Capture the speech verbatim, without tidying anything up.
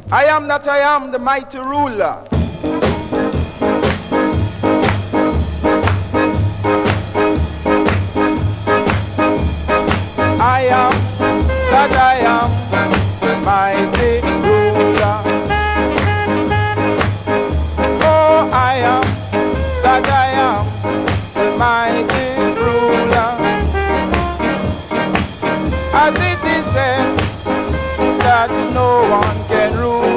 I am that I am, the mighty ruler. I am that I am, the mighty ruler. Oh, I am that I am, the mighty ruler. As it is said that no one can rule